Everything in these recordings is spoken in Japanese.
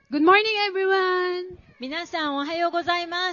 Good morning, everyone! 皆さんおはようございます。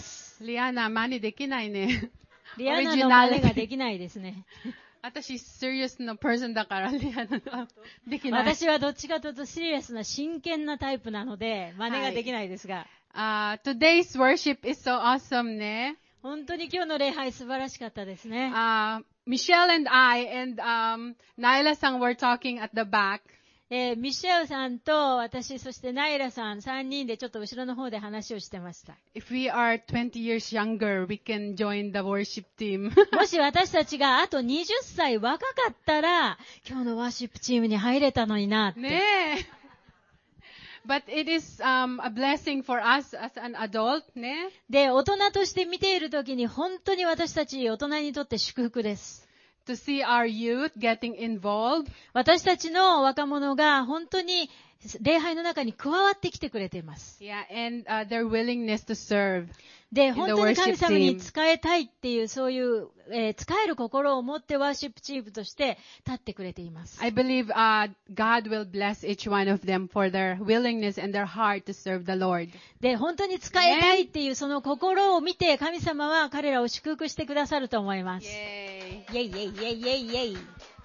リアナ、真似できないね。 リアナの真似ができないですね。 私、serious の person だから、リアナができない。 私はどっちかというとシリアスな真剣なタイプなので、真似ができないですが。 Today's worship is so awesome ね。 本当に今日の礼拝素晴らしかったですね。 Michelle and I and Naila さん were talking at the back. ミシェルさんと私、そしてナイラさん3人でちょっと後ろの方で話をしてました。 If we are 20 years younger, we can join the worship team. もし私たちがあと20歳若かったら、今日のワーシップチームに入れたのになって。 ねえ。But it is a blessing for us as an adult, ね。 で、大人として見ているときに本当に私たち大人にとって祝福です。 To see our youth getting involved. 私たちの若者が本当に礼拝の中に加わってきてくれています。 Yeah, and their willingness to serve. で、本当に神様に仕えたいっていう、そういう、仕える心を持ってワーシップチームとして立ってくれています。 I believe God will bless each one of them for their willingness and their heart to serve the Lord. で、本当に仕えたいっていうその心を見て神様は彼らを祝福してくださると思います。イェイイェイイェイイェイイェイ。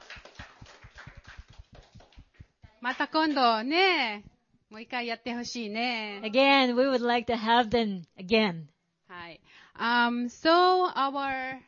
また今度ね、もう一回やってほしいね。 Again, we would like to have them again. はい。So our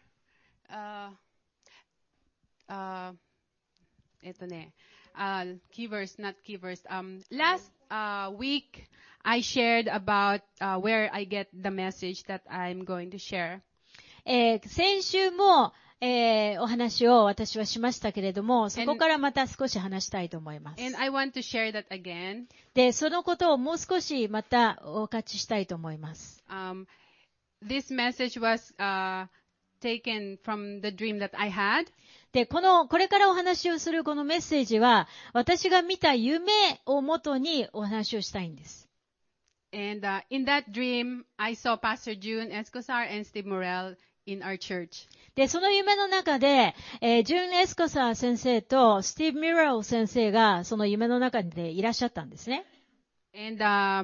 key verse, not key verse. Last week I shared about where I get the message that I'm going to share. 先週もお話を私はしましたけれども、そこからまた少し話したいと思います。 And I want to share that again. で、そのことをもう少しまたお勝ちしたいと思います。 This message was taken from the dream that I had. で、これからお話をするこのメッセージは、私が見た夢をもとにお話をしたいんです。 And in that dream, I saw Pastor June Escosar and Steve Morel in our church. で、その夢の中で、ジュン・エスコサー先生とスティーブ・ミラー先生がその夢の中でいらっしゃったんですね。 And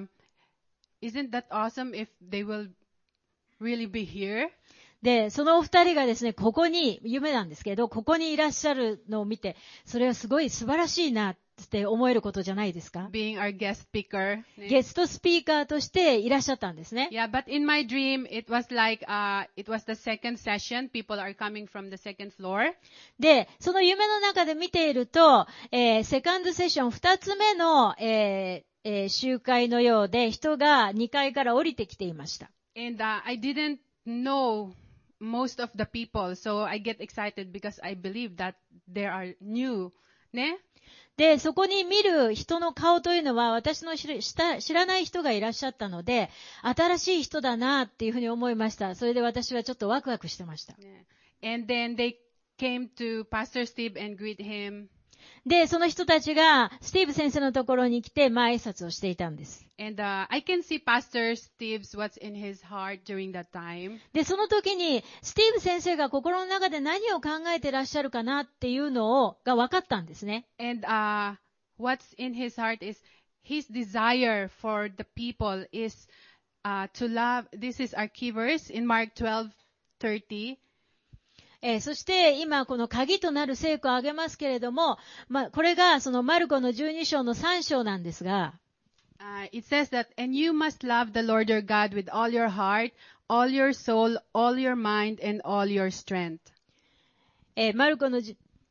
isn't that awesome if they will really be here? で、そのお二人がですね、ここに、夢なんですけど、ここにいらっしゃるのを見て、それはすごい素晴らしいなって思えることじゃないですか？ Being our guest speaker. ゲストスピーカーとしていらっしゃったんですね。 Yeah, but in my dream, it was like, it was the second session. People are coming from the second floor. で、その夢の中で見ていると、セカンドセッション、二つ目の、集会のようで、人が2階から降りてきていました。 And I didn't know most of the people, so I get excited because I believe that they are new. ね。 で、そこに見る人の顔というのは私の知らない人がいらっしゃったので、新しい人だなっていうふうに思いました。それで私はちょっとワクワクしてました。 And then they came to Pastor Steve and greet him. で、その人たちがスティーブ先生のところに来て挨拶をしていたんです。 And I can see Pastor Steve's what's in his heart during that time. で、その時にスティーブ先生が心の中で何を考えてらっしゃるかなっていうのが分かったんですね。 And what's in his heart is his desire for the people is to love. This is our key verse in Mark 12:30. そして今この鍵となる聖句を挙げますけれども、これがそのマルコの12章の3章なんですが、 it says that, and you must love the Lord your God with all your heart, all your soul, all your mind, and all your strength. マルコの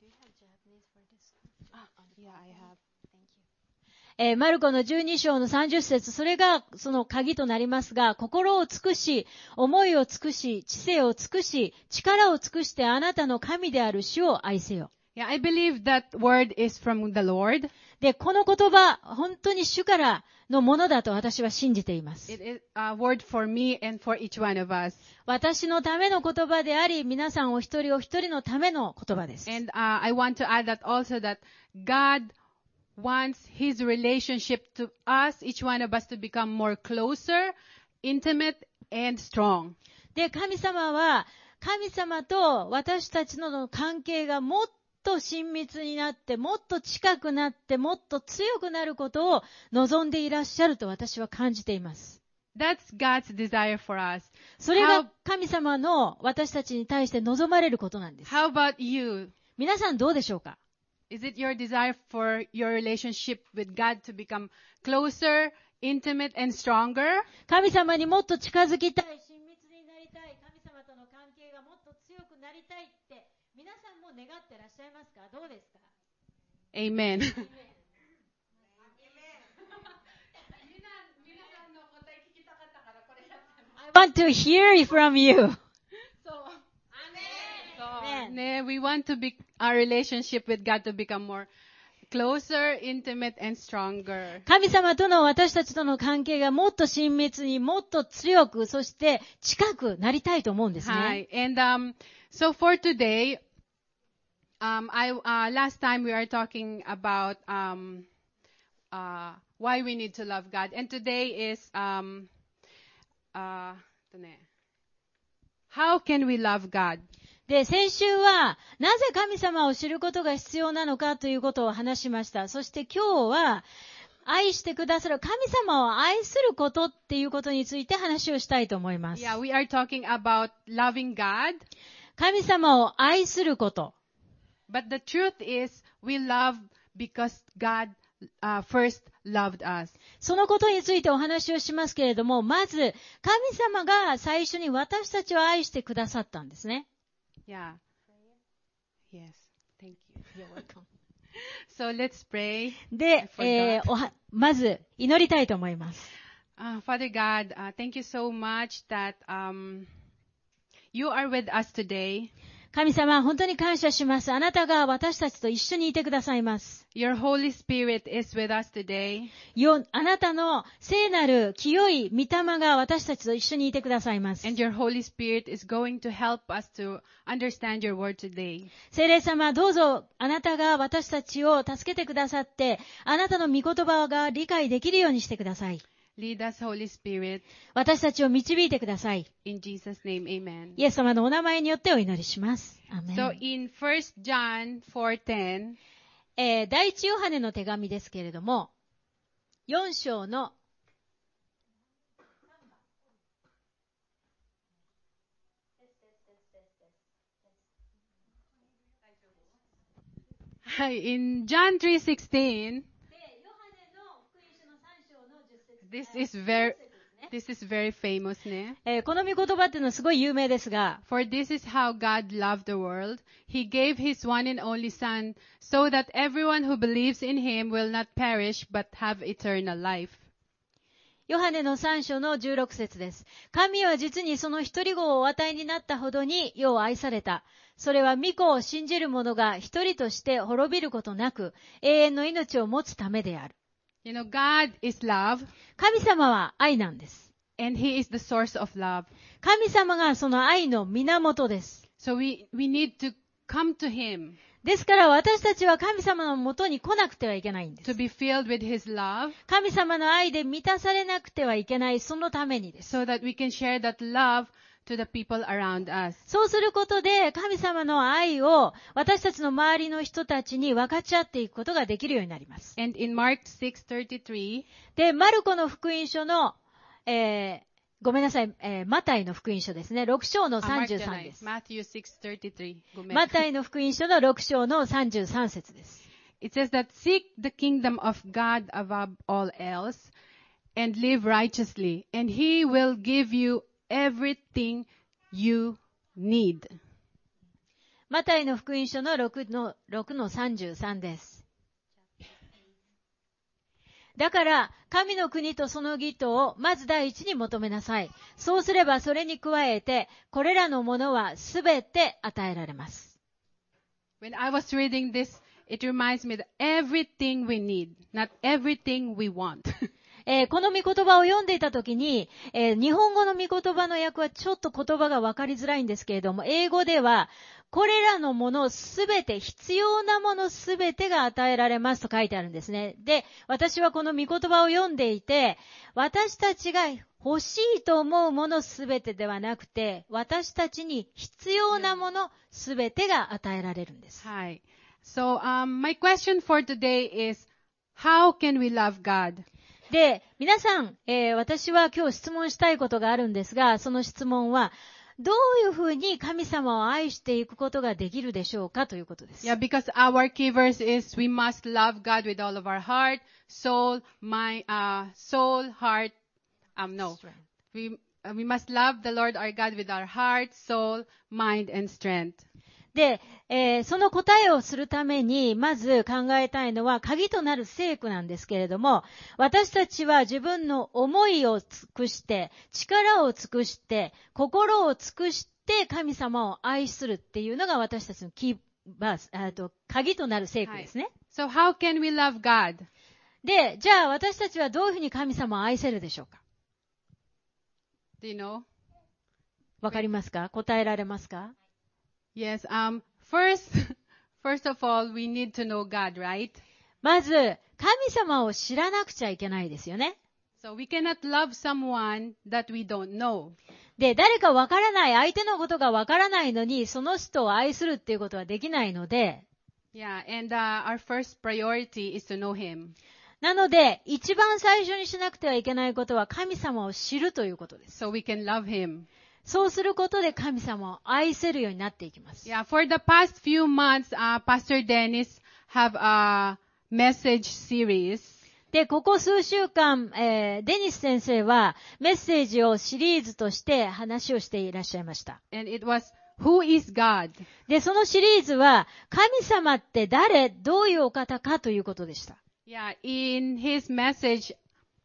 マルコの12章の30節、それがその鍵となりますが、心を尽くし、思いを尽くし、知性を尽くし、力を尽くしてあなたの神である主を愛せよ。 Yeah, I believe that word is from the Lord. で、この言葉、本当に主からのものだと私は信じています。 It is a word for me and for each one of us. 私のための言葉であり、皆さんお一人お一人のための言葉です。 And I want to add that also that God wants His relationship to us, each one of us, to become more closer, intimate, and strong. で、神様は、神様と私たちの関係がもっと親密になって、もっと近くなって、もっと強くなることを望んでいらっしゃると私は感じています。 That's God's desire for us. それが神様の私たちに対して望まれることなんです。 How about you? 皆さんどうでしょうか？ Is it your desire for your relationship with God to become closer, intimate, and stronger? 神様にもっと近づきたい、親密になりたい、神様との関係がもっと強くなりたいって皆さんも願ってらっしゃいますか？どうですか？ Amen. I want to hear it from you. We want to be our relationship with God to become more closer, intimate, and stronger. 神様との私たちとの関係がもっと親密にもっと強く、そして近くなりたいと思うんですね。 And so for today, last time we are talking about why we need to love God, and today is how can we love God? で、先週は、なぜ神様を知ることが必要なのかということを話しました。そして今日は、愛してくださる神様を愛することっていうことについて話をしたいと思います。 Yeah, we are talking about loving God. 神様を愛すること。 But the truth is, we love because God first loved us. そのことについてお話をしますけれども、まず、神様が最初に私たちを愛してくださったんですね。 Yeah. Yes. Thank you. You're welcome. So let's pray. で、まず祈りたいと思います。 Father God, thank you so much that you are with us today. 神様、本当に感謝します。あなたが私たちと一緒にいてくださいます。 Your Holy Spirit is with us today. あなたの聖なる清い御霊が私たちと一緒にいてくださいます。 And your Holy Spirit is going to help us to understand your word today. 聖霊様、どうぞあなたが私たちを助けてくださって、あなたの御言葉が理解できるようにしてください。 Lead us, Holy Spirit. 私たちを導いてください。 In Jesus' name, amen. イエス様のお名前によってお祈りします。アメン。 So in 1 John 4:10, 第一ヨハネの手紙ですけれども、4章の in John 3:16, this is very famous, ne? この御言葉っていうのはすごい有名ですが、 For this is how God loved the world. He gave His one and only Son, so that everyone who believes in Him will not perish, but have eternal life. ヨハネの3章の16節です。神は実にその一人子をお与えになったほどに世を愛された。それは御子を信じる者が一人として滅びることなく、永遠の命を持つためである。 You know, God is love. 神様は愛なんです。 And He is the source of love. 神様がその愛の源です。 So we need to come to Him. ですから私たちは神様のもとに来なくてはいけないんです。 To be filled with His love. 神様の愛で満たされなくてはいけない、そのためにです。 So that we can share that love to the people around us. そうすることで神様の愛を私たちの周りの人たちに分かち合っていくことができるようになります。 And in Mark 6:33, で、マルコの福音書の、ごめんなさい、マタイの福音書ですね。6章の33です。 Matthew 6:33. マタイの福音書の6章の33節です。 It says that seek the kingdom of God above all else and live righteously, and He will give you everything you need. マタイの福音書の6の33です。だから、神の国とその義とをまず第一に求めなさい。そうすればそれに加えて、これらのものはすべて与えられます。 When I was reading this, it reminds me that everything we need, not everything we want. この御言葉を読んでいたときに、日本語の御言葉の訳はちょっと言葉が分かりづらいんですけれども、英語では、これらのものすべて、必要なものすべてが与えられますと書いてあるんですね。で、私はこの御言葉を読んでいて、私たちが欲しいと思うものすべてではなくて、私たちに必要なものすべてが与えられるんです。 はい。 So, my question for today is, how can we love God? で、皆さん、私は今日質問したいことがあるんですが、その質問は、どういうふうに神様を愛していくことができるでしょうかということです。 Yeah, because our key verse is we must love God with all of our heart, soul, mind, soul, heart. No, we must love the Lord our God with our heart, soul, mind, and strength. で、その答えをするために、まず考えたいのは、鍵となる聖句なんですけれども、私たちは自分の思いを尽くして、力を尽くして、心を尽くして、神様を愛するっていうのが私たちのキーバース、鍵となる聖句ですね。 So how can we love God? で、じゃあ私たちはどういうふうに神様を愛せるでしょうか？ Do you know? わかりますか？答えられますか？ Yes. First of all, we need to know God, right? まず、神様を知らなくちゃいけないですよね。 So we cannot love someone that we don't know. で、誰かわからない、相手のことがわからないのに、その人を愛するっていうことはできないので、 Yeah, and our first priority is to know Him. なので、一番最初にしなくてはいけないことは神様を知るということです。 So we can love Him. そうすることで神様を愛せるようになっていきます。 Yeah, for the past few months, Pastor Dennis have a message series. で、ここ数週間、デニス先生はメッセージをシリーズとして話をしていらっしゃいました。 And it was, Who is God? で、そのシリーズは、神様って誰、どういうお方かということでした。 Yeah, in his message,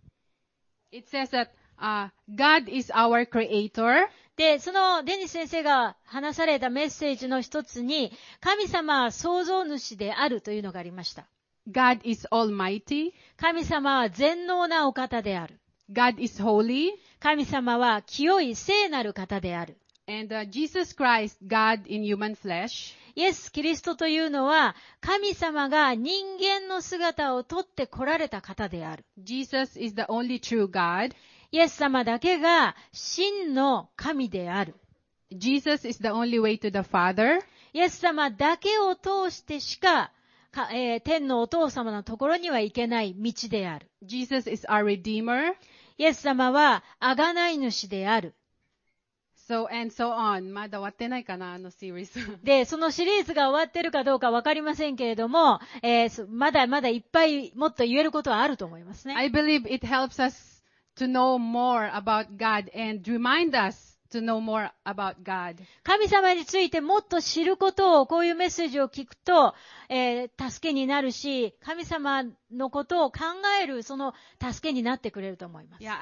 it says that God is our creator. で、そのデニス先生が話されたメッセージの一つに、神様は創造主であるというのがありました。 God is almighty. 神様は全能なお方である。 God is holy. 神様は清い聖なる方である。 And Jesus Christ, God in human flesh. イエス・キリストというのは、神様が人間の姿をとって来られた方である。 Jesus is the only true God. イエス様だけが真の神である。 Jesus is the only way to the Father. イエス様だけを通してしか、天のお父様のところには行けない道である。 Jesus is our Redeemer. イエス様は贖い主である。 So and so on. まだ終わってないかな、あのシリーズ。 で、そのシリーズが終わってるかどうかわかりませんけれども、まだまだいっぱいもっと言えることはあると思いますね。 I believe it helps us to know more about God and remind us to know more about God. 神様についてもっと知ることを、こういうメッセージを聞くと、助けになるし、神様のことを考える、その助けになってくれると思います。 Yeah,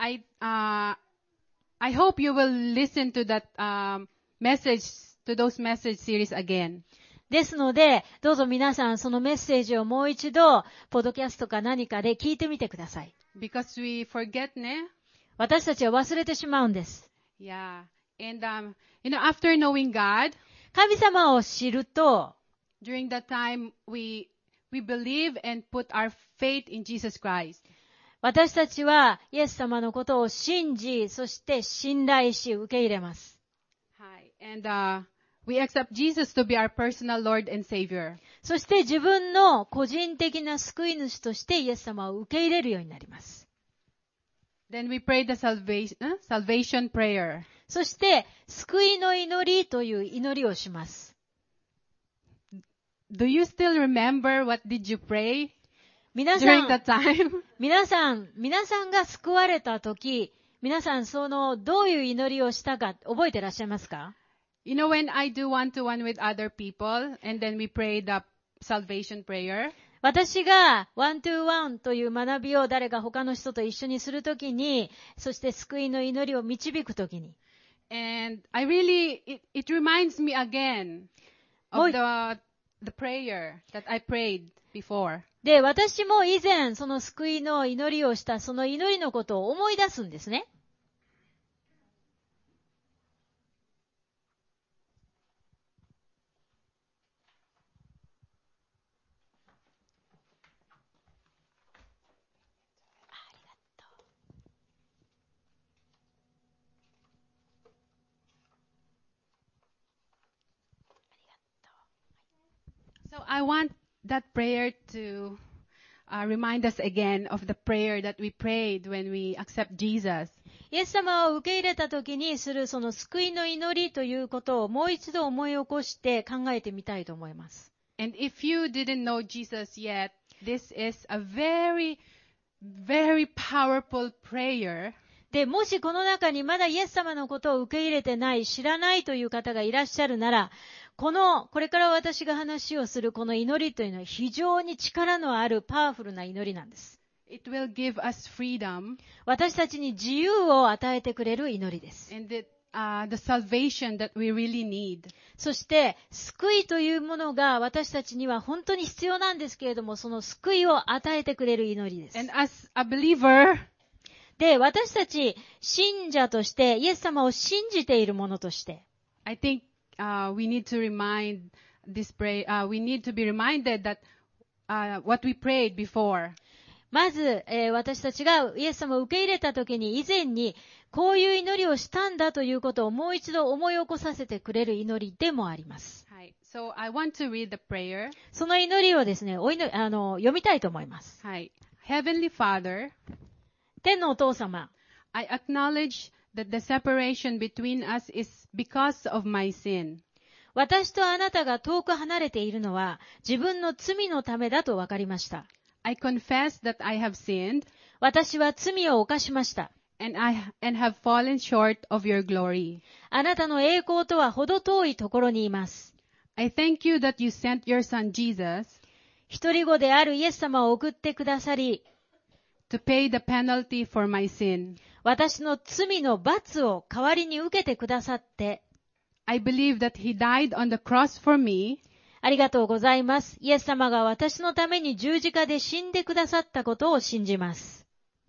I hope you will listen to that message, to those message series again. ですので、どうぞ皆さんそのメッセージをもう一度、ポッドキャストか何かで聞いてみてください。 Because we forget, ne? 私たちは忘れてしまうんです。 Yeah. And, after knowing God, 神様を知ると、 during that time, we believe and put our faith in Jesus Christ. 私たちはイエス様のことを信じ、そして信頼し、受け入れます。 And we accept Jesus to be our personal Lord and Savior. そして自分の個人的な救い主としてイエス様を受け入れるようになります。 Then we pray the salvation prayer. そして、救いの祈りという祈りをします。 Do you still remember what did you pray 皆 during さ that time? んが救われたとき、皆さんどういう祈りをしたか覚えてらっしゃいますか？ You know, when I do one-to-one with other people, and then we pray the salvation prayer, 私がワントゥーワンという学びを誰か他の人と一緒にするときに、そして救いの祈りを導くときに、 and it reminds me again of the prayer that I prayed before. で、私も以前その救いの祈りをしたその祈りのことを思い出すんですね。 So I want that prayer to remind us again of the prayer that we prayed when we accept Jesus. イエス様を受け入れた時にするその救いの祈りということをもう一度思い起こして考えてみたいと思います。 And if you didn't know Jesus yet, this is a very, very powerful prayer. で、もしこの中にまだイエス様のことを受け入れてない、知らないという方がいらっしゃるなら、これから私が話をするこの祈りというのは非常に力のあるパワフルな祈りなんです。 It will give us freedom. 私たちに自由を与えてくれる祈りです。 And the salvation that we really need. そして、救いというものが私たちには本当に必要なんですけれども、その救いを与えてくれる祈りです。 And as a believer, で、私たち信者として、イエス様を信じている者として、 I think we need to remind this prayer. We need to be reminded that what we prayed before. まず、私たちがイエス様を受け入れたときに以前にこういう祈りをしたんだということをもう一度思い起こさせてくれる祈りでもあります。 はい。So I want to read the prayer. その祈りをですね、読みたいと思います。 はい。Heavenly Father, 天のお父様、 I acknowledge that the separation between us is because of my sin. 私とあなたが遠く離れているのは自分の罪のためだと分かりました。 I confess that I have sinned. 私は罪を犯しました。 And have fallen short of your glory. あなたの栄光とは程遠いところにいます。 I thank you that you sent your son Jesus 一人子であるイエス様を送ってくださり、 to pay the penalty for my sin. 私の罪の罰を代わりに受けてくださって、 I believe that he died on the cross for me. ありがとうございます。イエス様が私のために十字架で死んでくださったことを信じます。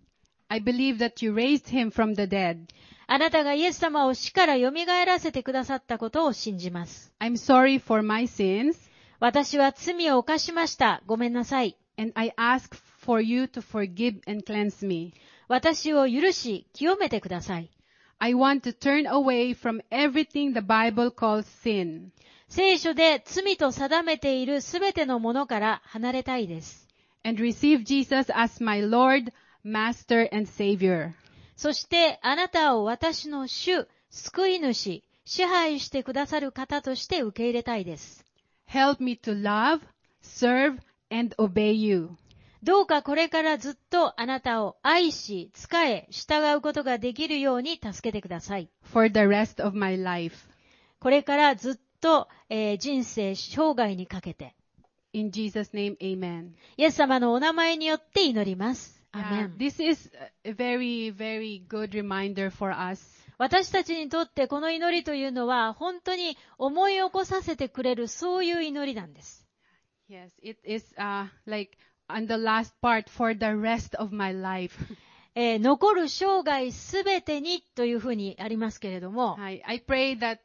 I believe that you raised him from the dead. あなたがイエス様を死から蘇らせてくださったことを信じます。 I'm sorry for my sins. 私は罪を犯しました。ごめんなさい。 And I ask for you to forgive and cleanse me. 私を許し、清めてください。 I want to turn away from everything the Bible calls sin. 聖書で罪と定めているすべてのものから離れたいです。 And receive Jesus as my Lord, Master, and Savior. そしてあなたを私の主、救い主、支配してくださる方として受け入れたいです。 Help me to love, serve, and obey you. どうかこれからずっとあなたを愛し、仕え、従うことができるように助けてください。 For the rest of my life. これからずっと、人生、生涯にかけて。 In Jesus' name, amen. イエス様のお名前によって祈ります。アメン。 This is a very, very good reminder for us. 私たちにとってこの祈りというのは本当に思い起こさせてくれるそういう祈りなんです。 Yes, it is like on the last part for the rest of my life. 残る生涯すべてにというふうにありますけれども、 I pray that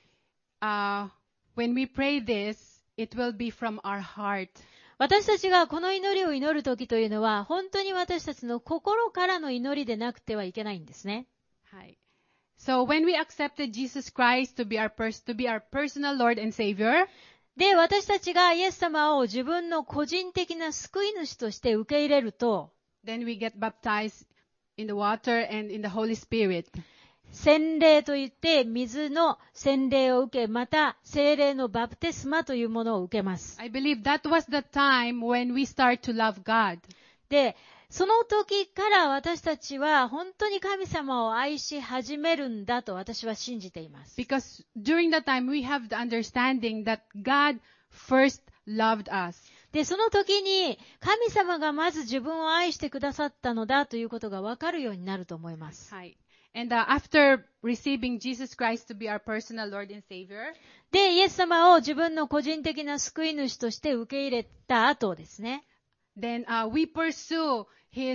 when we pray this, it will be from our heart. 私たちがこの祈りを祈るときというのは本当に私たちの心からの祈りでなくてはいけないんですね。 はい。So when we accepted Jesus Christ to be our personal Lord and Savior, で、私たちがイエス様を自分の個人的な救い主として受け入れると、 then we get baptized in the water and in the Holy Spirit. 洗礼といって水の洗礼を受け、また聖霊のバプテスマというものを受けます。 I believe that was the time when we start to love God. で、その時から私たちは本当に神様を愛し始めるんだと私は信じています。 Because during that time we have the understanding that God first loved us. で、その時に神様がまず自分を愛してくださったのだということがわかるようになると思います。 はい。And after receiving Jesus Christ to be our personal Lord and Savior, で、イエス様を自分の個人的な救い主として受け入れた後ですね。 then we pursue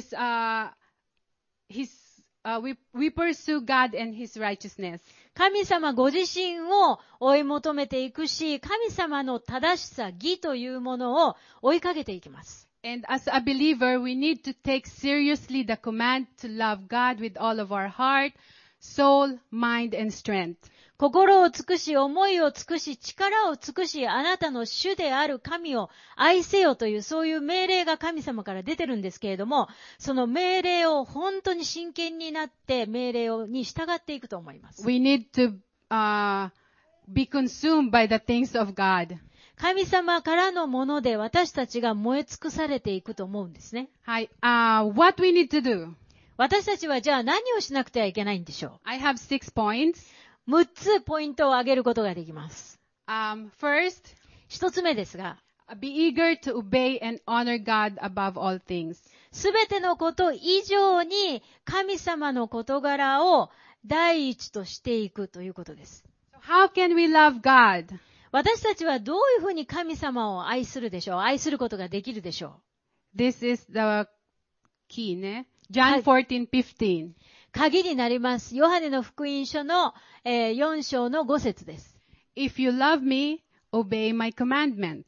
we pursue God and His righteousness. 神様ご自身を追い求めていくし、神様の正しさ、義というものを追いかけていきます。 And as a believer, we need to take seriously the command to love God with all of our heart, soul, mind, and strength. 心を尽くし、思いを尽くし、力を尽くし、あなたの主である神を愛せよという、そういう命令が神様から出てるんですけれども、その命令を本当に真剣になって命令に従っていくと思います。 We need to be consumed by the things of God. 神様からのもので私たちが燃え尽くされていくと思うんですね。 はい。What we need to do? 私たちはじゃあ何をしなくてはいけないんでしょ I have 6 points. う。6つポイントを挙げることができます。 First, 1つ目ですが、 be eager to obey and honor God above all things. すべてのこと以上に神様の事柄を第一としていくということです。 How can we love God? 私たちはどういうふうに神様を愛するでしょう？愛することができるでしょう？ This is the key, ne? John 14:15. 鍵になります。ヨハネの福音書の、4章の5節です。 If you love me, obey my commandments.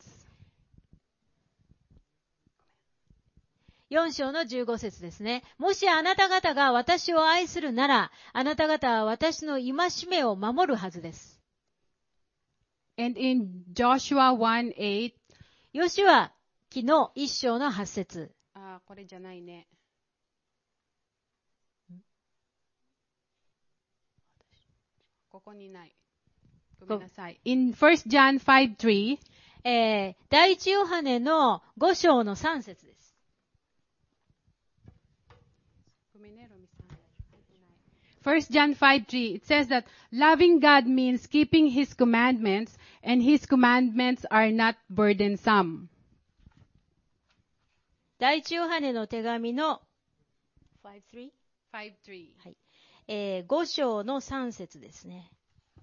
4章の15節ですね。もしあなた方が私を愛するなら、あなた方は私の戒めを守るはずです。 And in Joshua 1:8. ヨシュア記の1章の8節。 これじゃないね。ここにない。ごめんなさい。In 1 John 5:3. 第一ヨハネの5章の3節です。 1 John 5:3, it says that loving God means keeping His commandments, and His commandments are not burdensome. 第一ヨハネの手紙の 5:3? はい。5章の3節ですね。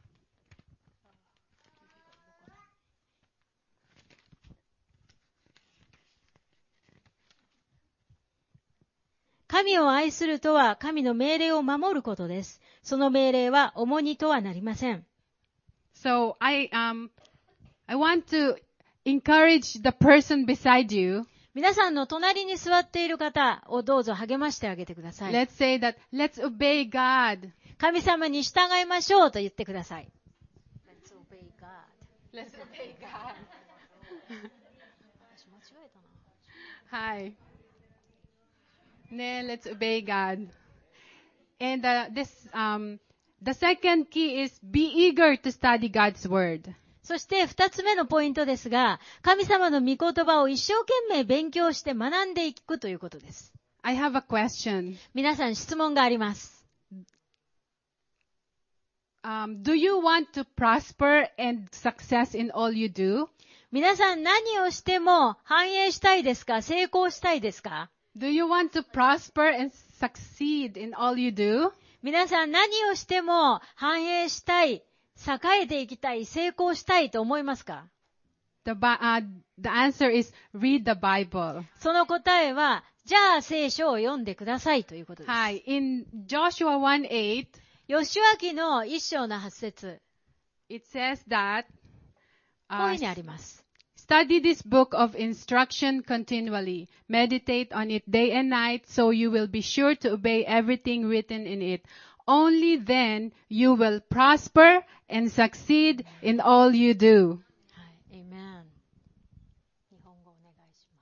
神を愛するとは神の命令を守ることです。その命令は重荷とはなりません。 So I want to encourage the person beside you. 皆さんの隣に座っている方をどうぞ励ましてあげてください。 Let's say that, let's obey God. 神様に従いましょうと言ってください。Let's obey God. Let's obey God. 私間違えたな。 はい。ね、let's obey God. And the second key is be eager to study God's word. そして二つ目のポイントですが、神様の御言葉を一生懸命勉強して学んでいくということです。 I have a question. 皆さん質問があります。 Do you want to prosper and success in all you do? 皆さん何をしても繁栄したいですか？成功したいですか？ Do you want to prosper and succeed in all you do? 皆さん何をしても繁栄したい、栄えていきたい、成功したいと思いますか？ The answer is read the Bible. その答えは、じゃあ聖書を読んでくださいということです。 はい。In Joshua 1:8, ヨシュア記の1章の8節、 it says that, こういうふうにあります。 Study this book of instruction continually. Meditate on it day and night, so you will be sure to obey everything written in it. Only then you will prosper and succeed in all you do. はい、Amen。日本語お願いし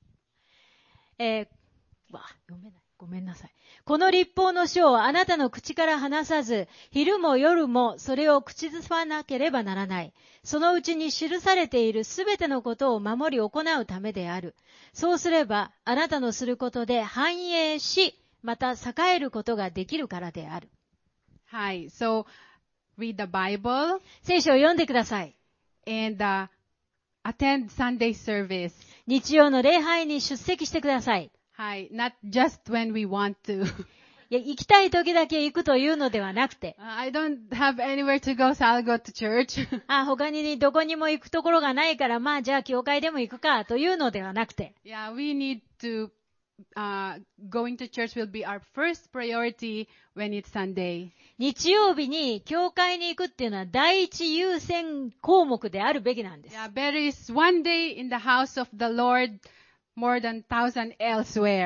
ます。読めない。ごめんなさい。この律法の書をあなたの口から離さず、昼も夜もそれを口ずさなければならない。そのうちに記されているすべてのことを守り行うためである。そうすれば、あなたのすることで繁栄し、また栄えることができるからである。 はい。So, read the Bible. 聖書を読んでください。 And attend Sunday service. 日曜の礼拝に出席してください。 はい。Not just when we want to. いや、行きたい時だけ行くというのではなくて。 I don't have anywhere to go, so I'll go to church. 他にどこにも行くところがないから、まあじゃあ教会でも行くかというのではなくて。 Yeah, we need to, going to church will be our first priority when it's Sunday. 日曜日に教会に行くっていうのは第一優先項目であるべきなんです。 Yeah, better is one day in the house of the Lord more than 1,000 elsewhere.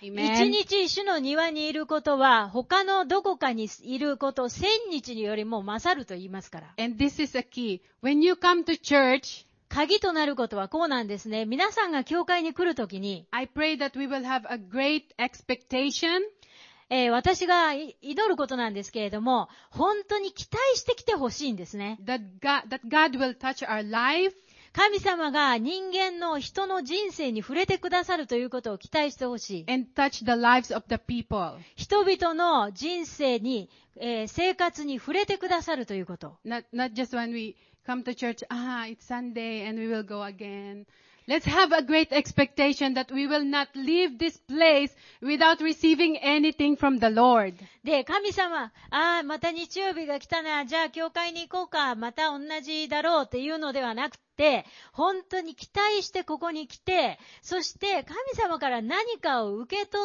Amen. 日主の庭にいることは他のどこかにいること1000日よりも勝ると言いますから。 And this is a key. When you come to church, 鍵となることはこうなんですね。皆さんが教会に来るときに、 I pray that we will have a great expectation. 私が祈ることなんですけれども、本当に期待してきてほしいんですね。 That God will touch our life. 神様が人間の人の人生に触れてくださるということを期待してほしい。 And touch the lives of the people. 人々の人生に、生活に触れてくださるということ。 Not just when we come to church, it's Sunday and we will go again. Let's have a great expectation that we will not leave this place without receiving anything from the Lord. で、神様、また日曜日が来たな、じゃあ教会に行こうか、また同じだろうっていうのではなくて、本当に期待してここに来て、そして神様から何かを受け取って、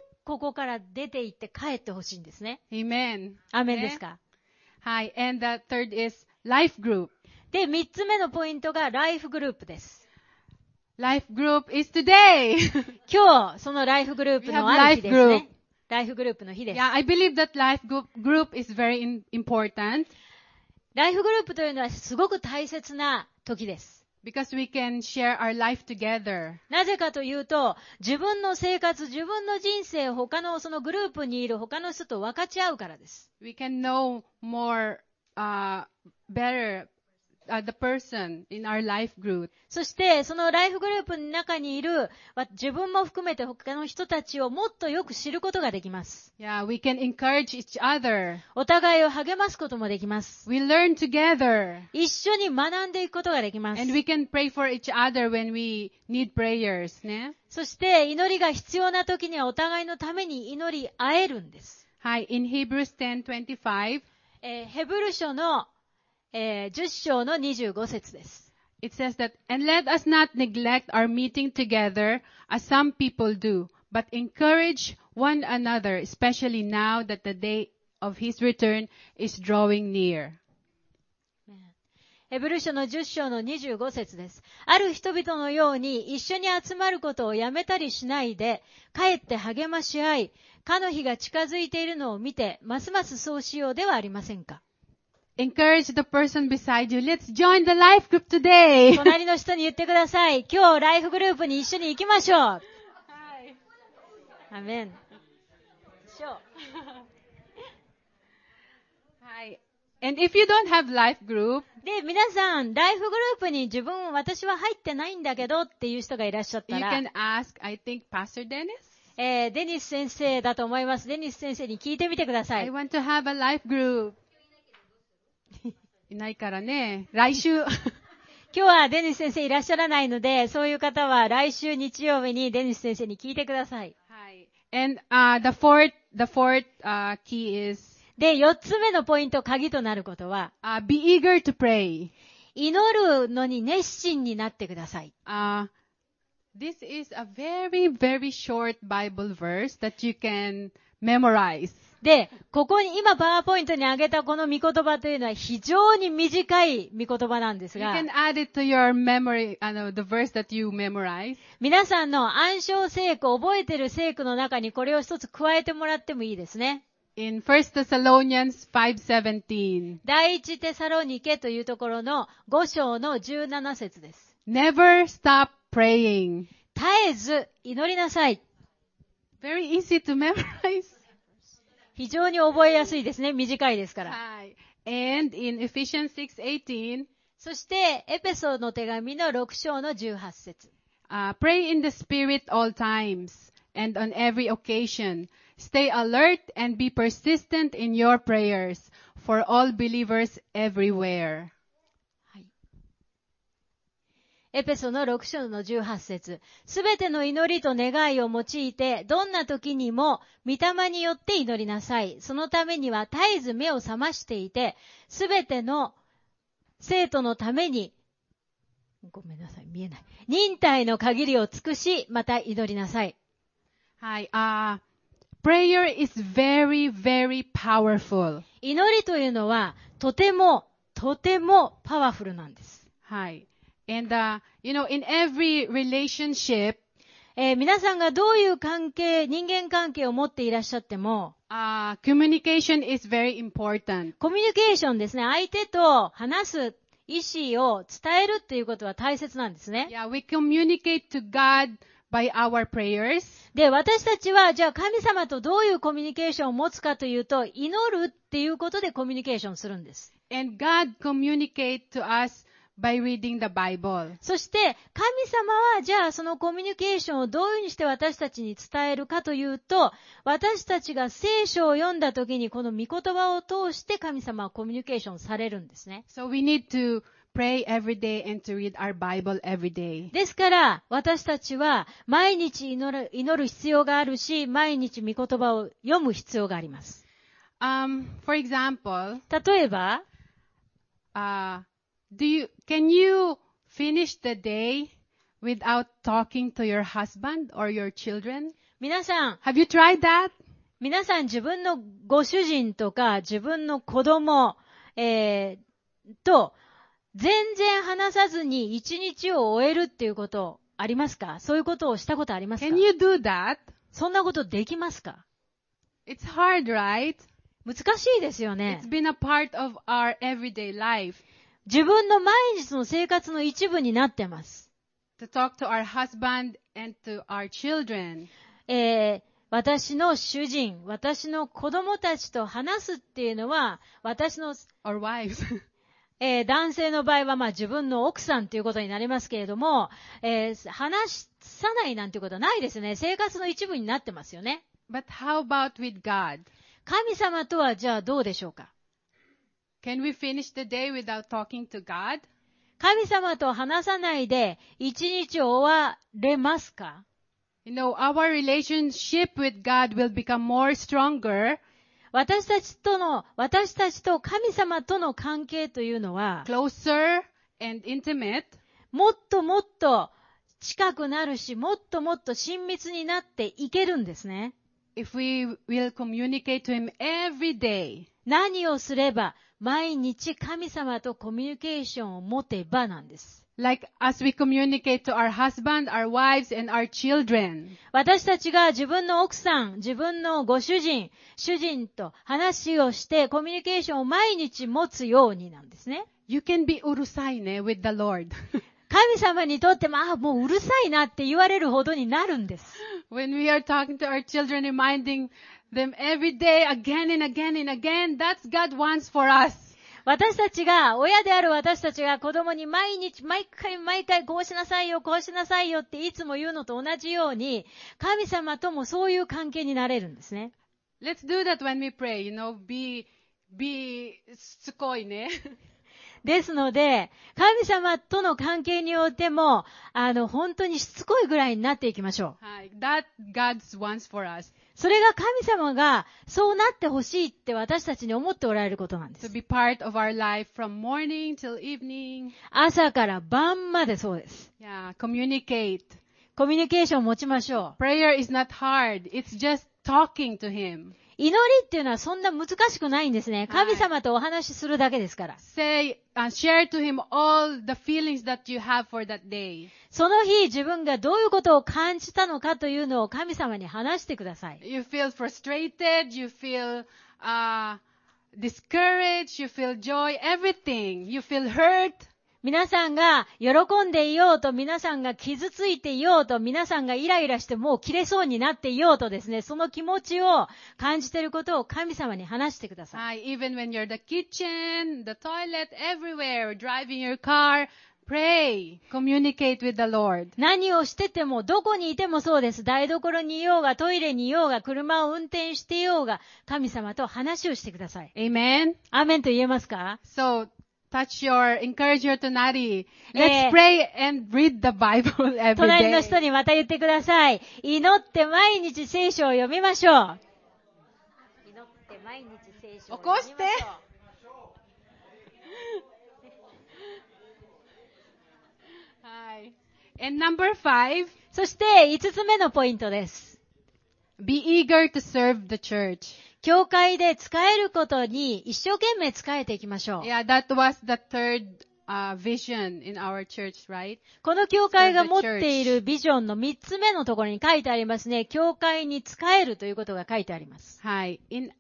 ここから出て行って帰ってほしいんですね。 Amen. アーメンですか？ はい。And the third is life group. で、3つ目のポイントがライフグループです。 Life group is today. 今日、そのライフグループのある日ですね。ライフグループの日です。 Yeah, I believe that life group is very important. ライフグループというのはすごく大切な時です。 Because we can share our life together. なぜかというと、自分の生活、自分の人生を他のそのグループにいる他の人と分かち合うからです。 We can know more, better, the person in our life group. そして、そのライフグループの中にいる自分も含めて他の人たちをもっとよく知ることができます。 Yeah, we can encourage each other. お互いを励ますこともできます。 We learn together. 一緒に学んでいくことができます。 And we can pray for each other when we need prayers. ね。 そして、祈りが必要な時にはお互いのために祈り合えるんです。 はい、in Hebrews 10:25. ヘブル書の10章の25節です。 It says that, and let us not neglect our meeting together as some people do, but encourage one another, especially now that the day of his return is drawing near. ヘブル書の10章の25節です。ある人々のように一緒に集まることをやめたりしないで、かえって励まし合い、かの日が近づいているのを見て、ますますそうしようではありませんか。 Encourage the person beside you. Let's join the life group today. 隣の人に言ってください。今日ライフグループに一緒に行きましょう。はい。アメン。しょう。 はい。And if you don't have life group, で、皆さん、ライフグループに私は入ってないんだけどっていう人がいらっしゃったら、 you can ask, I think, Pastor Dennis. デニス先生だと思います。デニス先生に聞いてみてください。 I want to have a life group. いないからね。来週。 今日はデニス先生いらっしゃらないので、そういう方は来週日曜日にデニス先生に聞いてください。 はい。And, the fourth, key is, で、4つ目のポイント、鍵となることは、 be eager to pray. 祈るのに熱心になってください。 This is a very, very short Bible verse that you can memorize. で、ここに今パワーポイントに挙げたこの御言葉というのは非常に短い御言葉なんですが、 You can add it to your memory, the verse that you memorize. 皆さんの暗唱聖句、覚えてる聖句の中にこれを一つ加えてもらってもいいですね。 In 1 Thessalonians 5:17. 第一テサロニケというところの5章の17節です。 Never stop praying. 絶えず祈りなさい。 Very easy to memorize. 非常に覚えやすいですね。短いですから。 はい。And in Ephesians 6:18. そして、エペソの手紙の6章の18節。 Pray in the Spirit all times and on every occasion. Stay alert and be persistent in your prayers for all believers everywhere. はい。エペソの6章の18節。すべての祈りと願いを用いて、どんな時にも御霊によって祈りなさい。そのためには絶えず目を覚ましていて、すべての生徒のために、ごめんなさい、見えない。忍耐の限りを尽くし、また祈りなさい。 はい。Prayer is very, very powerful. 祈りというのは、とてもパワフルなんです。 はい。And, in every relationship, 皆さんがどういう関係、人間関係を持っていらっしゃっても、 communication is very important. コミュニケーションですね。相手と話す意思を伝えるっていうことは大切なんですね。 Yeah, we communicate to God by our prayers. で、私たちは、じゃあ神様とどういうコミュニケーションを持つかというと、祈るっていうことでコミュニケーションするんです。 And God communicate to us by reading the Bible. そして、神様は、じゃあそのコミュニケーションをどういうふうにして私たちに伝えるかというと、私たちが聖書を読んだ時にこの御言葉を通して神様はコミュニケーションされるんですね。 So we need to pray every day and to read our Bible every day. ですから、私たちは毎日祈る必要があるし、毎日御言葉を読む必要があります。 For example, 例えば、 can you finish the day without talking to your husband or your children? 皆さん、 Have you tried that? 皆さん自分のご主人とか自分の子供、と全然話さずに一日を終えるっていうことありますか？そういうことをしたことありますか？ Can you do that? そんなことできますか？ It's hard, right? 難しいですよね。 It's been a part of our everyday life 自分の毎日の生活の一部になってます。 to talk to our husband and to our children. 私の主人、私の子供たちと話すっていうのは、私の、 Or wives. 男性の場合は自分の奥さんということになりますけれども、話さないなんていうことはないですね。生活の一部になってますよね。 But how about with God? 神様とはじゃあどうでしょうか？ Can we finish the day without talking to God? 神様と話さないで一日終われますか？ You know, our relationship with God will become more stronger, 私たちと神様との関係というのは、 closer, and intimate もっともっと近くなるし、もっともっと親密になっていけるんですね。 if we will communicate to Him every day. 何をすれば、毎日神様とコミュニケーションを持てばなんです。 Like as we communicate to our husband, our wives, and our children. 私たちが自分の奥さん、自分のご主人と話をしてコミュニケーションを毎日持つようになんですね。 You can be urusay ne with the Lord. 神様にとっても、もううるさいなって言われるほどになるんです。 When we are talking to our children, reminding them every day, again and again and again, that's God wants for us. 私たちが、親である私たちが子供に毎日、毎回こうしなさいよっていつも言うのと同じように、神様ともそういう関係になれるんですね。 Let's do that when we pray, be sukoi ne. ですので、神様との関係によっても、本当にしつこいぐらいになっていきましょう。 That God wants for us. それが神様がそうなってほしいって私たちに思っておられることなんです。 To be part of our life from morning till evening. 朝から晩までそうです。 Communicate. コミュニケーションを持ちましょう。 Prayer is not hard. It's just talking to Him. 祈りっていうのはそんな難しくないんですね。神様とお話しするだけですから。 Share to Him all the feelings that you have for that day. その日自分がどういうことを感じたのかというのを神様に話してください。 You feel frustrated, you feel discouraged, you feel joy, everything. You feel hurt. 皆さんが喜んでいようと、皆さんが傷ついていようと、皆さんがイライラしてもう切れそうになっていようとですね、その気持ちを感じていることを神様に話してください。 Even when you're the kitchen, the toilet, everywhere, driving your car, pray, communicate with the Lord. 何をしてても、どこにいてもそうです。台所にいようが、トイレにいようが、車を運転していようが、神様と話をしてください。 Amen? アーメンと言えますか？ encourage your tonari. Let's pray and read the Bible every day. 隣の人にまた言ってください。祈って毎日聖書を読みましょう。祈って毎日聖書を読みましょう。 起こして。はい。And number 5. そして5つ目のポイントです。 Be eager to serve the church. 教会で使えることに一生懸命使えていきましょう。 Yeah, that was the third vision in our church, right? この教会が持っているビジョンの3つ目のところに書いてありますね。教会に仕えるということが書いてあります。 はい。In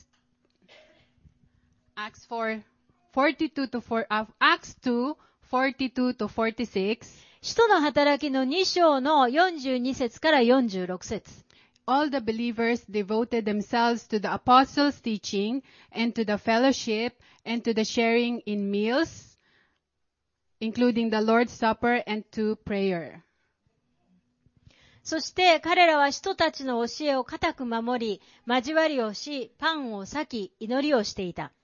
Acts 4, 42 to 4, Acts 2, 42 to 46. 使徒の働きの2章の42節から46節。 All the believers devoted themselves to the apostles' teaching and to the fellowship and to the sharing in meals, including the Lord's Supper and to prayer. そして彼らは使徒たちの教えを固く守り、交わりをし、パンを裂き、祈りをしていた。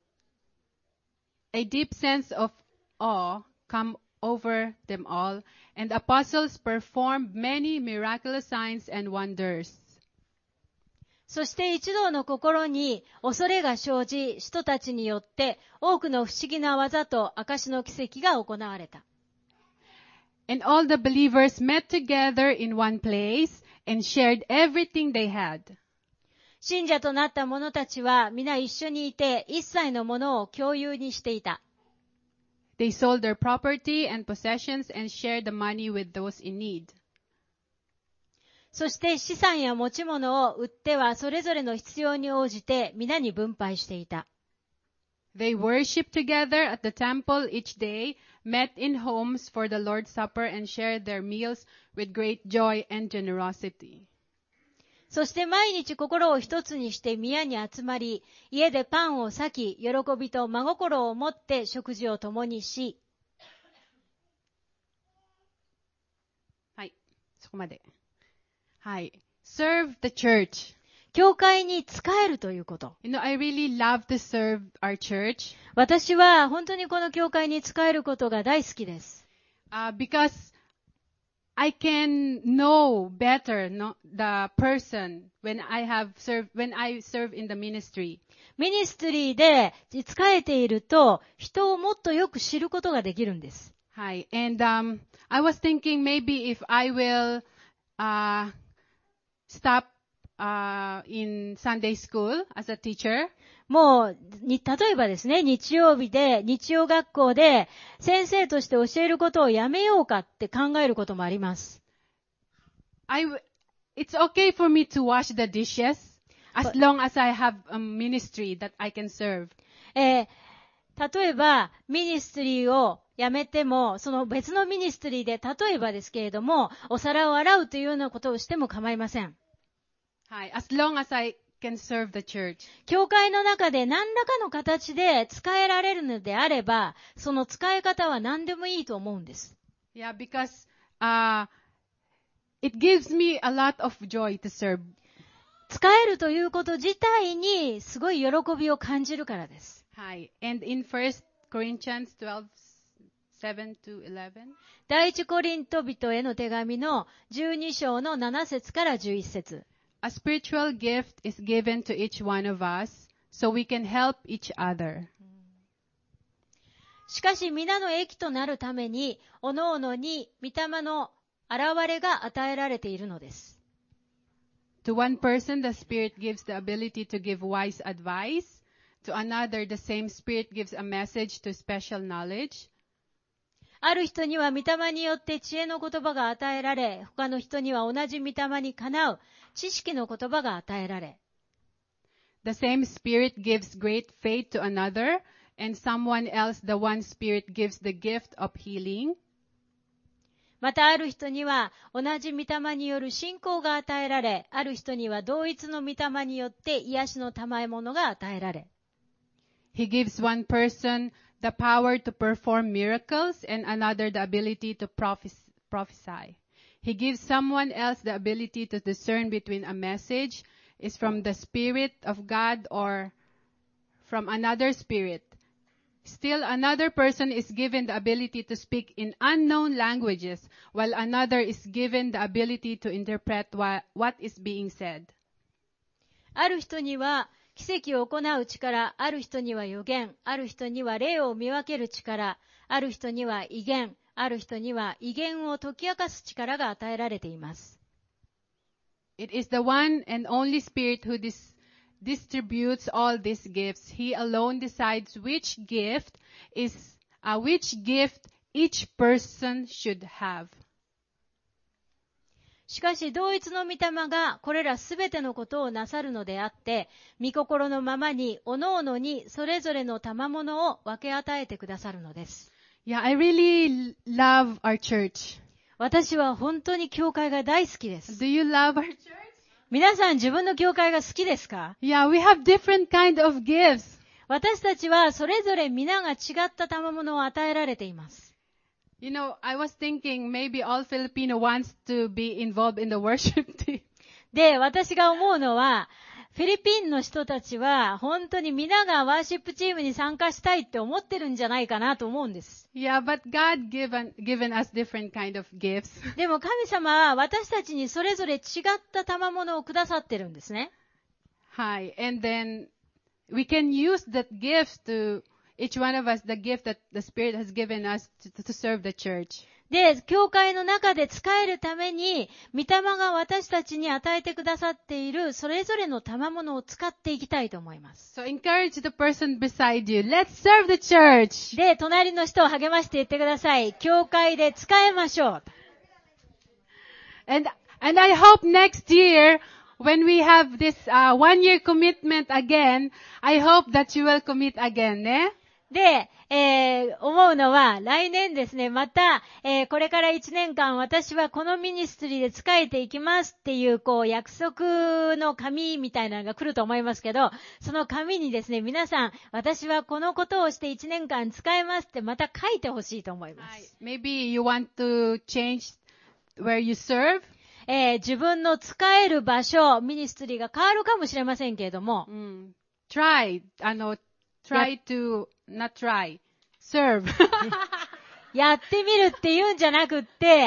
A deep sense of awe came over them all, and the apostles performed many miraculous signs and wonders. そして一同の心に恐れが生じ、使徒たちによって多くの不思議な技と証の奇跡が行われた。 And all the believers met together in one place and shared everything they had. 信者となった者たちは皆一緒にいて一切のものを共有にしていた。 They sold their property and possessions and shared the money with those in need. そして資産や持ち物を売ってはそれぞれの必要に応じて皆に分配していた。 They worshiped together at the temple each day, met in homes for the Lord's Supper, and shared their meals with great joy and generosity. そして毎日心を一つにして宮に集まり、家でパンを裂き、喜びと真心を持って食事を共にし、 はい、そこまで。はい。Serve the church. 教会に仕えるということ。 You know, I really love to serve our church. 私は本当にこの教会に仕えることが大好きです。 Because I can know better the person when I serve in the ministry. ミニストリーで仕えていると、人をもっとよく知ることができるんです。 はい。And I was thinking maybe if I will stop in Sunday school as a teacher. もう、例えばですね、日曜学校で先生として教えることをやめようかって考えることもあります。 It's okay for me to wash the dishes as long as I have a ministry that I can serve. 例えば、ミニストリーをやめても、その別のミニストリーで、例えばですけれども、お皿を洗うというようなことをしても構いません。 はい。As long as I can serve the church. 教会の中で何らかの形で使えられるのであれば、その使い方は何でもいいと思うんです。 Yeah, because it gives me a lot of joy to serve. 使えるということ自体にすごい喜びを感じるからです。 はい。And in 1 Corinthians 12:7 to 11. 第一コリント人への手紙の12章の7節から11節。 A spiritual gift is given to each one of us, so we can help each other. しかし皆の益となるために、おのおのに御霊の現れが与えられているのです。 To one person, the Spirit gives the ability to give wise advice. To another, the same Spirit gives a message to special knowledge. ある人には御霊によって知恵の言葉が与えられ、他の人には同じ御霊にかなう知識の言葉が与えられ。 The same Spirit gives great faith to another, and someone else, the one Spirit gives the gift of healing. またある人には同じ御霊による信仰が与えられ、ある人には同一の御霊によって癒しの賜物が与えられ。 He gives one person the power to perform miracles and another the ability to prophesy. He gives someone else the ability to discern between a message is from the Spirit of God or from another spirit. Still, another person is given the ability to speak in unknown languages, while another is given the ability to interpret what is being said. ある人には奇跡を行う力、ある人には預言、ある人には霊を見分ける力、ある人には異言、ある人には異言を解き明かす力が与えられています。 It is the one and only Spirit who distributes all these gifts. He alone decides which gift is which gift each person should have. しかし、同一の御霊がこれらすべてのことをなさるのであって、御心のままに、おのおのにそれぞれの賜物を分け与えてくださるのです。 Yeah, I really love our church. 私は本当に教会が大好きです。 Do you love our church? 皆さん自分の教会が好きですか？ Yeah, we have different kind of gifts. 私たちはそれぞれ皆が違った賜物を与えられています。 You know, I was thinking maybe all Filipino wants to be involved in the worship team. で、私が思うのは、フィリピンの人たちは本当に皆がワーシップチームに参加したいって思ってるんじゃないかなと思うんです。 Yeah, but God given us different kind of gifts. でも神様は私たちにそれぞれ違った賜物をくださってるんですね。 Hi, and then we can use that gift to each one of us, the gift that the Spirit has given us to serve the church. で、教会の中で使えるために、御霊が私たちに与えてくださっているそれぞれの賜物を使っていきたいと思います。 So encourage the person beside you. Let's serve the church. で、隣の人を励まして言ってください。教会で使いましょう。 And I hope next year, when we have this 1-year commitment again, I hope that you will commit again, ね。 で、思うのは、来年ですね、また、これから1年間私はこのミニストリーで仕えていきますっていう、約束の紙みたいなのが来ると思いますけど、その紙にですね、皆さん、私はこのことをして1年間使えますってまた書いてほしいと思います。 Maybe you want to change where you serve? 自分の使える場所、ミニストリーが変わるかもしれませんけれども、 try to, not try, serve. やってみるって言うんじゃなくって、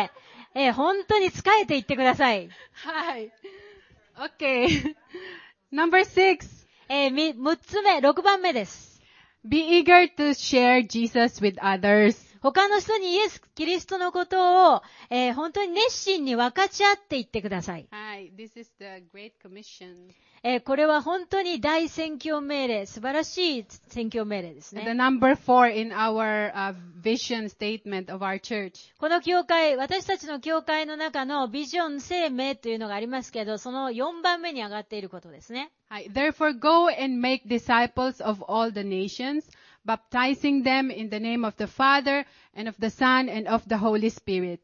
本当に使えていってください。 はい。Okay. Number 6. 6つ目、6番目です。 Be eager to share Jesus with others. 他の人にイエス・キリストのことを、本当に熱心に分かち合っていってください。 はい。This is the Great Commission. これは本当に大宣教命令、素晴らしい宣教命令ですね。 The number 4 in our vision statement of our church. この教会、私たちの教会の中のビジョン声明というのがありますけど、その4番目に上がっていることですね。 はい。Therefore go and make disciples of all the nations, baptizing them in the name of the Father and of the Son and of the Holy Spirit.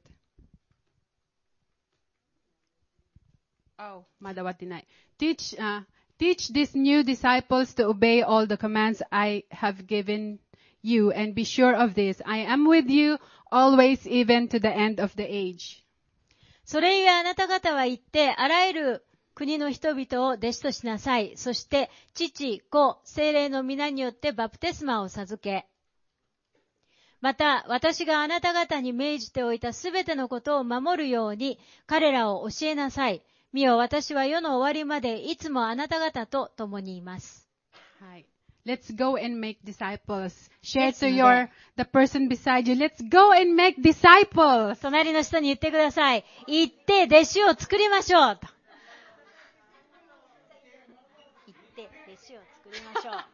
まだ終わってない。Teach these new disciples to obey all the commands I have given you, and be sure of this, I am with you always, even to the end of the age. それゆえあなた方は言って、あらゆる国の人々を弟子としなさい。そして、父、子、聖霊の皆によってバプテスマを授け。また、私があなた方に命じておいたすべてのことを守るように、彼らを教えなさい。見よ、私は世の終わりまでいつもあなた方と共にいます。 はい。Let's go and make disciples. Share to the person beside you. Let's go and make disciples. 隣の人に言ってください。行って弟子を作りましょう。と。行って弟子を作りましょう。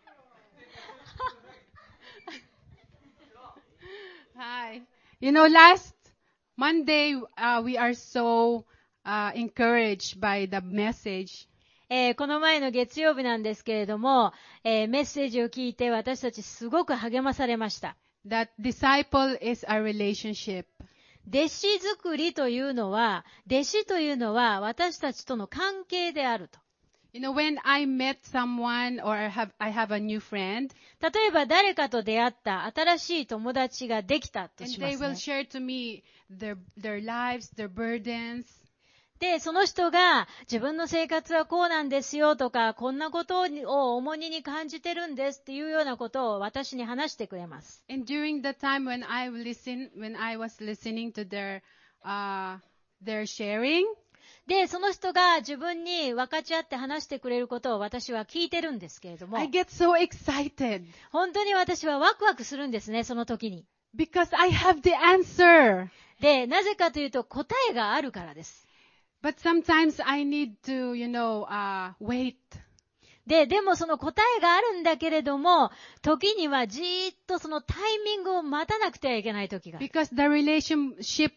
はい。You know, last Monday, we are so encouraged by the message. この前の月曜日なんですけれども、メッセージを聞いて私たちすごく励まされました。 That disciple is a relationship. 弟子作りというのは、弟子というのは私たちとの関係であると。 You know, when I met someone or I have a new friend, 例えば誰かと出会った新しい友達ができたと and します they will ね。 share to me their lives, their burdens. で、その人が自分の生活はこうなんですよとか、こんなことを重荷に感じてるんですっていうようなことを私に話してくれます。 And during the time when I was listening to their sharing, で、その人が自分に分かち合って話してくれることを私は聞いてるんですけれども、 I get so excited 本当に私はワクワクするんですね、その時に。 because I have the answer. で、なぜかというと答えがあるからです。 But sometimes I need to, wait. でもその答えがあるんだけれども、時にはじーっとそのタイミングを待たなくてはいけない時がある。 Because the relationship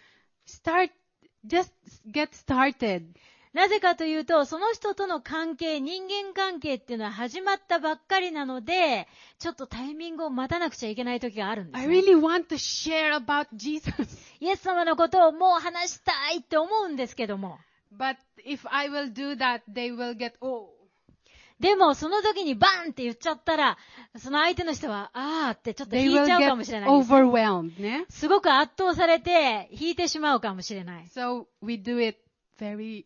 just get started. なぜかというと、その人との関係、人間関係っていうのは始まったばっかりなので、ちょっとタイミングを待たなくちゃいけない時があるんです I ね。 really want to share about Jesus. イエス様のことをもう話したいって思うんですけども、 But if I will do that, they will get, oh. でもその時にバーンって言っちゃったら、その相手の人は、あーってちょっと They 引い will ちゃう get かもしれないです。 overwhelmed. Ne? すごく圧倒されて引いてしまうかもしれない。 So we do it very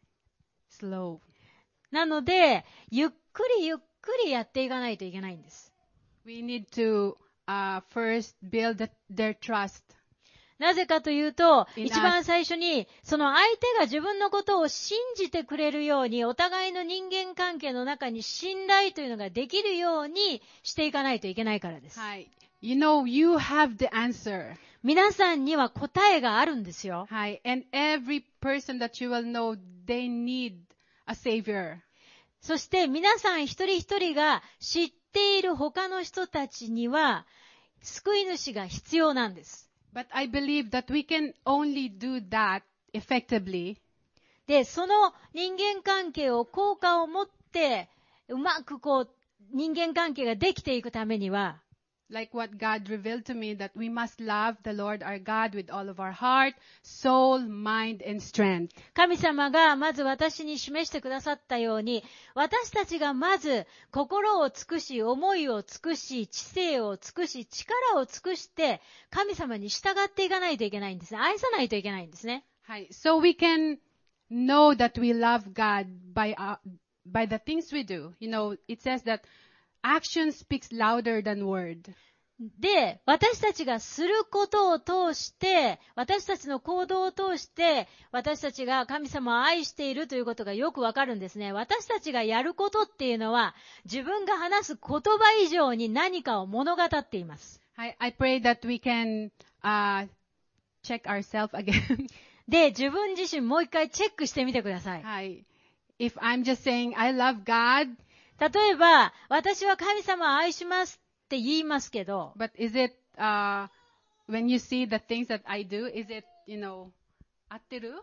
slow. なので、ゆっくりゆっくりやっていかないといけないんです。 We need to first build their trust. なぜかというと、 In us. 一番最初に、その相手が自分のことを信じてくれるように、お互いの人間関係の中に信頼というのができるようにしていかないといけないからです。 Hi. You know, you have the answer. 皆さんには答えがあるんですよ。 Hi. And every person that you will know, they need a savior. そして皆さん一人一人が知っている他の人たちには、救い主が必要なんです。 But I believe that we can only do that effectively で、その人間関係を効果を持って、うまく人間関係ができていくためには、 like what God revealed to me, that we must love the Lord our God with all of our heart, soul, mind, and strength. 神様がまず私に示してくださったように、私たちがまず心を尽くし、思いを尽くし、知性を尽くし、力を尽くして、神様に従っていかないといけないんですね。愛さないといけないんですね。 Hi. So we can know that we love God by the things we do. You know, it says that action speaks louder than word. で、私たちがすることを通して、私たちの行動を通して、私たちが神様を愛しているということがよくわかるんですね。私たちがやることっていうのは、自分が話す言葉以上に何かを物語っています。 I pray that we can check ourselves again. で、自分自身もう一回チェックしてみてください。 Hi. If I'm just saying I love God, 例えば、私は神様を愛しますって言いますけど、 but is it when you see the things that I do, is it, you know, 合ってる?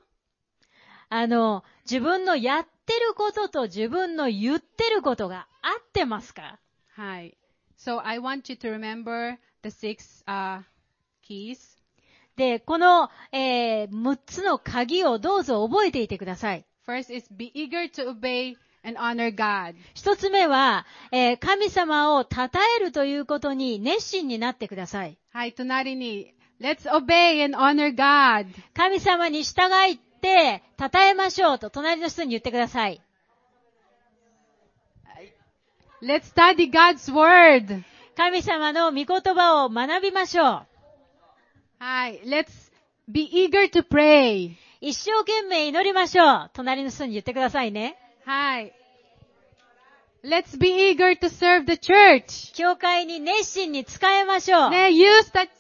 自分のやってることと自分の言ってることが合ってますか？ Hi. So I want you to remember the 6 keys. で、この、6つの鍵をどうぞ覚えていてください。 First is be eager to obey and honor God. 一つ目は、神様を称えるということに熱心になってください。 Hi, Tonari ni. Let's obey and honor God. 神様に従いって称えましょうと隣の人に言ってください。 Let's study God's word. 神様の御言葉を学びましょう。 Hi, let's be eager to pray. 一生懸命祈りましょう。隣の人に言ってくださいね。 Hi. Let's be eager to serve the church. 教会に熱心に仕えましょう。 Ne, use that.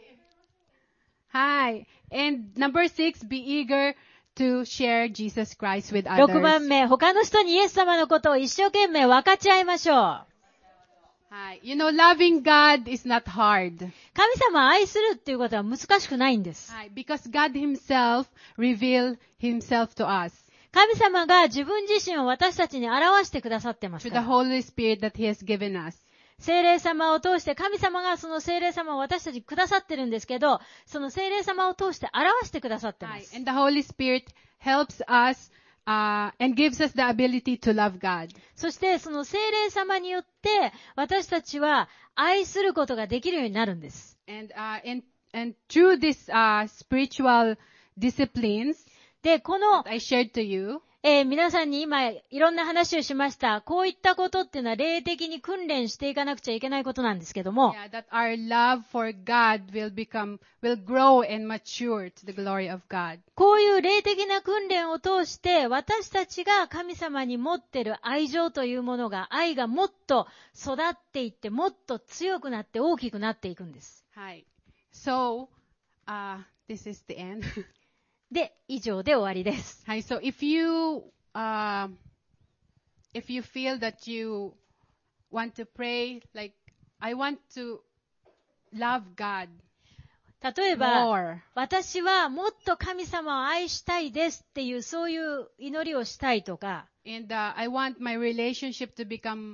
Hi. And number 6, be eager to share Jesus Christ with 6番 others. 目、他の人にイエス様のことを一生懸命分かち合いましょう。 Hi. You know, loving God is not hard. 神様を愛するっていうことは難しくないんです。 Hi. Because God Himself revealed Himself to us 神様が自分自身を私たちに表してくださってます through か the ら。 Holy Spirit that He has given us. 聖霊様を通して、神様がその聖霊様を私たちにくださってるんですけど、その聖霊様を通して表してくださってま Hi. す。 And the Holy Spirit helps us and gives us the ability to love God. そしてその聖霊様によって私たちは愛することができるようになるんです。 And through this spiritual disciplines で、この I shared to you, 皆さんに今いろんな話をしました。こういったことっていうのは霊的に訓練していかなくちゃいけないことなんですけども、 yeah, that our love for God will grow and mature to the glory of God. こういう霊的な訓練を通して私たちが神様に持っている愛情というものが、愛がもっと育っていって、もっと強くなって大きくなっていくんです。 Hi. So, this is the end. で、以上で終わりです。 Hi. So if you if you feel that you want to pray, like, I want to love God 例えば、 more. 私はもっと神様を愛したいですっていう、そういう祈りをしたいとか、 And I want my relationship to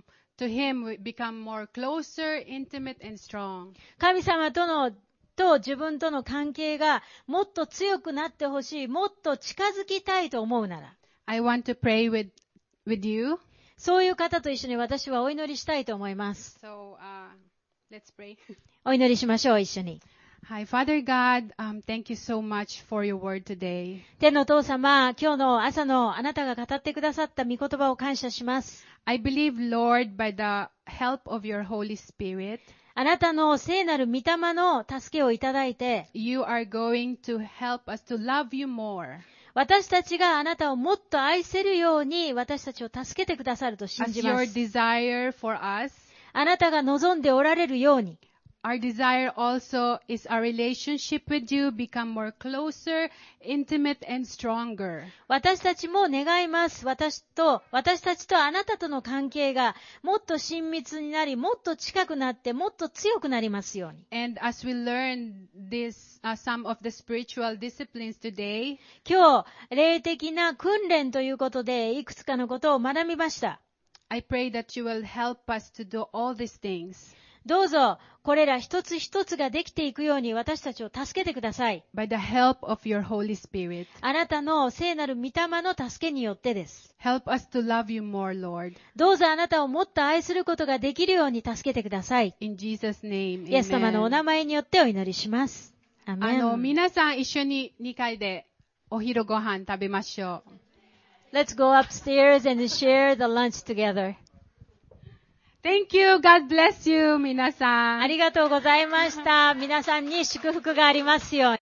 Him become more closer, intimate, and strong. 神様と自分との関係がもっと強くなってほしい、もっと近づきたいと思うなら、 I want to pray with you. そういう方と一緒に私はお祈りしたいと思います。 So let's pray. お祈りしましょう、一緒に。 Hi, Father God, thank you so much for your word today. 天のお父様、今日の朝のあなたが語ってくださった御言葉を感謝します。 I believe, Lord, by the help of your Holy Spirit, あなたの聖なる御霊の助けをいただいて、 you are going to help us to love you more. 私たちがあなたをもっと愛せるように私たちを助けてくださると信 As じま your す。 desire for us, あなたが望んでおられるように、 our desire also is our relationship with you become more closer, intimate, and stronger. 私たちも願います。私たちとあなたとの関係がもっと親密になり、もっと近くなって、もっと強くなりますように。 And as we learn some of the spiritual disciplines today, 今日、霊的な訓練ということで、いくつかのことを学びました。 I pray that you will help us to do all these things どうぞ、これら一つ一つができていくように私たちを助けてください。 by the help of your Holy Spirit. あなたの聖なる御霊の助けによってです。 Help us to love you more, Lord. どうぞあなたをもっと愛することができるように助けてください。 In Jesus' name, イエス様のお amen. 名前によってお祈りします。アメン。 皆さん一緒に2階でお昼ご飯食べましょう。 Let's go upstairs and share the lunch together. Thank you. God bless you, 皆さん。 ありがとうございました。皆さんに祝福がありますように。